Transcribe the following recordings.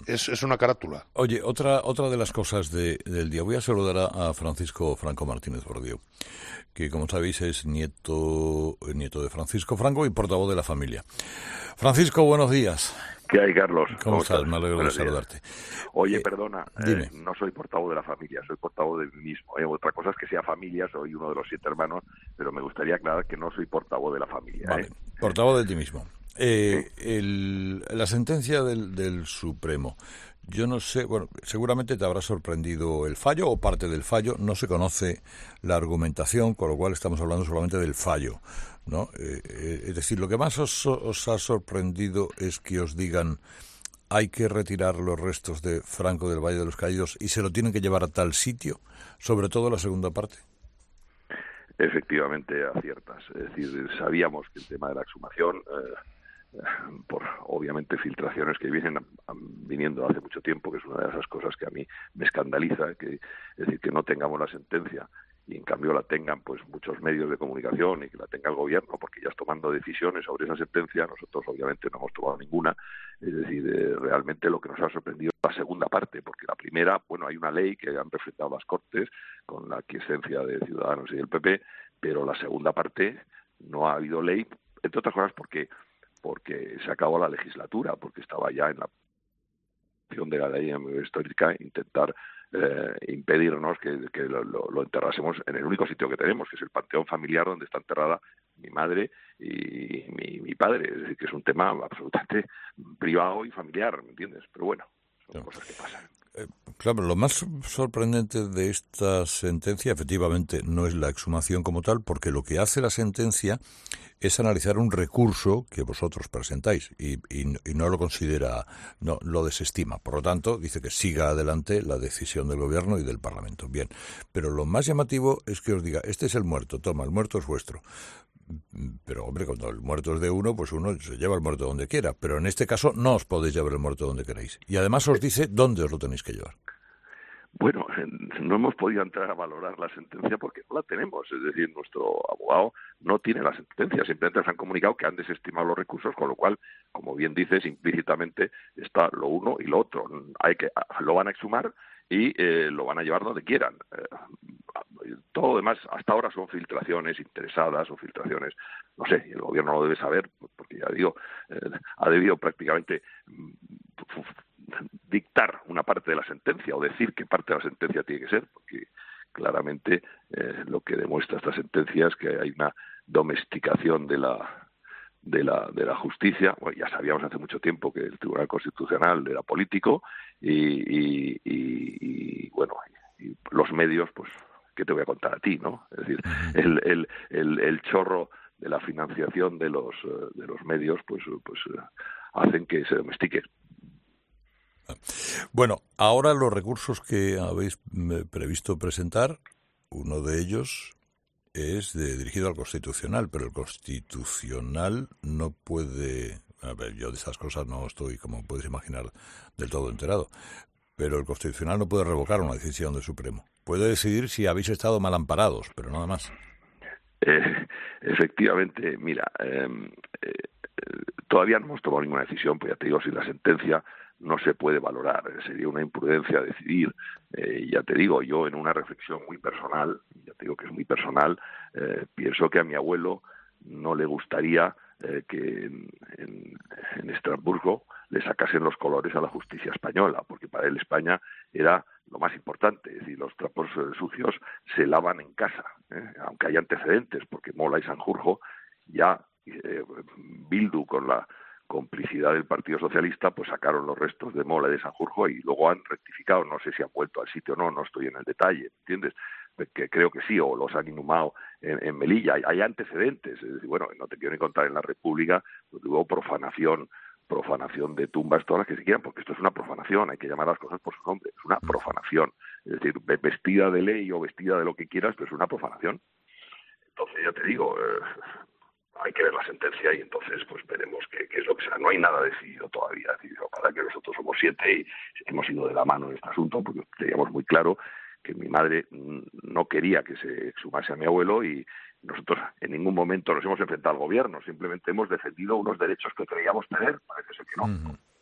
es una carátula. Oye, otra de las cosas del día. Voy a saludar a Francisco Franco Martínez Bordiú, que como sabéis es nieto de Francisco Franco y portavoz de la familia. Francisco, buenos días. ¿Qué hay, Carlos? ¿Cómo estás? Me alegro de saludarte. Oye, perdona, dime. no soy portavoz de la familia, soy portavoz de mí mismo. Otra cosa es que sea familia, soy uno de los 7 hermanos, pero me gustaría aclarar que no soy portavoz de la familia. Vale, portavoz de ti mismo. La sentencia del Supremo. Yo no sé, bueno, seguramente te habrá sorprendido el fallo o parte del fallo. No se conoce la argumentación, con lo cual estamos hablando solamente del fallo, ¿no? Es decir, lo que más os ha sorprendido es que os digan hay que retirar los restos de Franco del Valle de los Caídos y se lo tienen que llevar a tal sitio, sobre todo la segunda parte. Efectivamente, aciertas. Es decir, sabíamos que el tema de la exhumación, por obviamente filtraciones que vienen viniendo hace mucho tiempo, que es una de esas cosas que a mí me escandaliza, es decir, que no tengamos la sentencia y en cambio la tengan pues muchos medios de comunicación y que la tenga el gobierno, porque ya está tomando decisiones sobre esa sentencia. Nosotros obviamente no hemos tomado ninguna. Es decir, realmente lo que nos ha sorprendido es la segunda parte, porque la primera, bueno, hay una ley que han refrendado las Cortes con la aquiescencia de Ciudadanos y del PP, pero la segunda parte no ha habido ley, entre otras cosas porque se acabó la legislatura, porque estaba ya en la de la ley histórica intentar impedirnos que lo enterrásemos en el único sitio que tenemos, que es el panteón familiar donde está enterrada mi madre y mi padre. Es decir, que es un tema absolutamente privado y familiar, ¿me entiendes? Pero bueno, son cosas que pasan. Claro, lo más sorprendente de esta sentencia efectivamente no es la exhumación como tal, porque lo que hace la sentencia es analizar un recurso que vosotros presentáis y no lo considera, no lo desestima. Por lo tanto, dice que siga adelante la decisión del gobierno y del Parlamento. Bien, pero lo más llamativo es que os diga, este es el muerto, toma, el muerto es vuestro. Pero, hombre, cuando el muerto es de uno, pues uno se lleva el muerto donde quiera. Pero en este caso no os podéis llevar el muerto donde queráis. Y además os dice dónde os lo tenéis que llevar. Bueno, no hemos podido entrar a valorar la sentencia porque no la tenemos. Es decir, nuestro abogado no tiene la sentencia. Simplemente nos han comunicado que han desestimado los recursos, con lo cual, como bien dices, implícitamente está lo uno y lo otro. Lo van a exhumar y lo van a llevar donde quieran. Todo lo demás hasta ahora son filtraciones interesadas o filtraciones, no sé, y el gobierno lo debe saber, porque ya digo, ha debido prácticamente dictar una parte de la sentencia o decir qué parte de la sentencia tiene que ser, porque claramente lo que demuestra esta sentencia es que hay una domesticación de la justicia. Bueno, ya sabíamos hace mucho tiempo que el Tribunal Constitucional era político y bueno, y los medios, pues, ¿qué te voy a contar a ti, no? Es decir, el chorro de la financiación de los medios, pues hacen que se domestique. Bueno, ahora los recursos que habéis previsto presentar, uno de ellos es dirigido al Constitucional, pero el Constitucional no puede... A ver, yo de esas cosas no estoy, como puedes imaginar, del todo enterado, pero el Constitucional no puede revocar una decisión del Supremo. Puede decidir si habéis estado mal amparados, pero nada más. Efectivamente, mira, todavía no hemos tomado ninguna decisión, pues ya te digo, si la sentencia no se puede valorar, sería una imprudencia decidir. Ya te digo, yo en una reflexión muy personal, ya te digo que es muy personal, pienso que a mi abuelo no le gustaría que en Estrasburgo le sacasen los colores a la justicia española, porque para él España era lo más importante. Es decir, los trapos sucios se lavan en casa, aunque hay antecedentes, porque Mola y Sanjurjo ya Bildu con la complicidad del Partido Socialista, pues sacaron los restos de Mola y de Sanjurjo y luego han rectificado. No sé si han vuelto al sitio o no, no estoy en el detalle, ¿entiendes? Que creo que sí, o los han inhumado en Melilla. Hay antecedentes. Es decir, bueno, no te quiero ni contar en la República, pues hubo profanación de tumbas, todas las que se quieran, porque esto es una profanación, hay que llamar las cosas por su nombre, es una profanación. Es decir, vestida de ley o vestida de lo que quieras, pero es una profanación. Entonces, ya te digo, hay que ver la sentencia y entonces pues veremos qué es lo que será. No hay nada decidido todavía. Es decir, para que nosotros somos 7 y hemos ido de la mano en este asunto, porque teníamos muy claro que mi madre no quería que se exhumase a mi abuelo y nosotros en ningún momento nos hemos enfrentado al gobierno, simplemente hemos defendido unos derechos que creíamos tener, parece ser que no.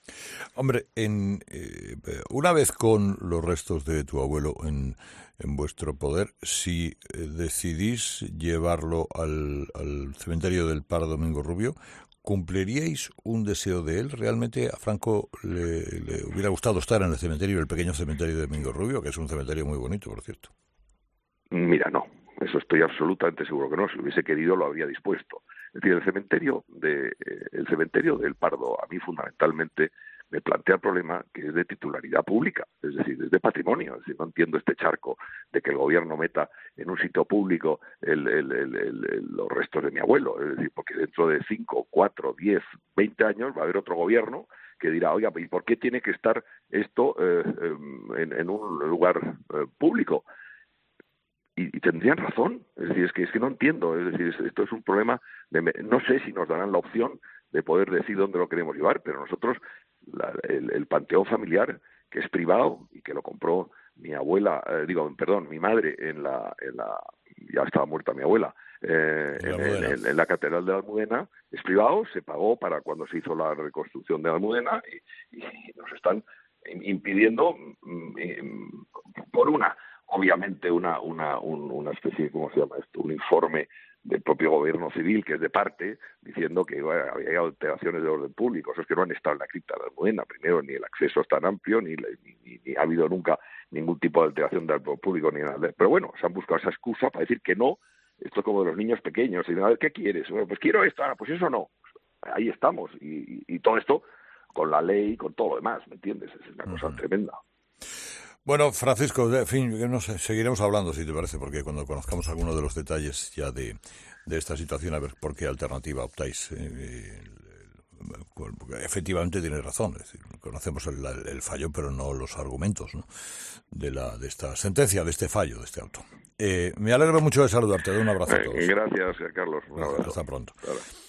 Hombre, una vez con los restos de tu abuelo en vuestro poder, si decidís llevarlo al cementerio del Pardo Domingo Rubio, ¿cumpliríais un deseo de él? ¿Realmente a Franco le hubiera gustado estar en el cementerio, el pequeño cementerio de Domingo Rubio, que es un cementerio muy bonito, por cierto? Mira, no. Eso estoy absolutamente seguro que no. Si hubiese querido, lo habría dispuesto. Es decir, el cementerio del Pardo, a mí fundamentalmente me plantea el problema que es de titularidad pública, es decir, es de patrimonio. Es decir, no entiendo este charco de que el gobierno meta en un sitio público los restos de mi abuelo. Es decir, porque dentro de 5, 4, 10, 20 años va a haber otro gobierno que dirá, oiga, ¿y por qué tiene que estar esto en un lugar público? Y tendrían razón, es decir, es que no entiendo, es decir, esto es un problema no sé si nos darán la opción de poder decir dónde lo queremos llevar, pero nosotros el panteón familiar, que es privado y que lo compró mi abuela, mi madre ya estaba muerta mi abuela, en la catedral de Almudena, es privado, se pagó para cuando se hizo la reconstrucción de Almudena y nos están impidiendo por obviamente una especie, ¿cómo se llama esto? Un informe del propio gobierno civil, que es de parte, diciendo que había alteraciones de orden público. Eso es que no han estado en la cripta de Almudena. Primero, ni el acceso es tan amplio, ni ha habido nunca ningún tipo de alteración del orden público, ni nada. Pero bueno, se han buscado esa excusa para decir que no. Esto es como de los niños pequeños. Y a ver, ¿qué quieres? Bueno, pues quiero esto. Pues eso no. Ahí estamos. Y todo esto con la ley y con todo lo demás, ¿me entiendes? Es una cosa tremenda. Bueno, Francisco, en fin, no sé, seguiremos hablando, si te parece, porque cuando conozcamos algunos de los detalles ya de esta situación, a ver por qué alternativa optáis. Efectivamente tienes razón, es decir, conocemos el fallo, pero no los argumentos, ¿no? de esta sentencia, de este fallo, de este auto. Me alegro mucho de saludarte, doy un abrazo a todos. Gracias, Carlos. Un abrazo. Hasta pronto. Claro.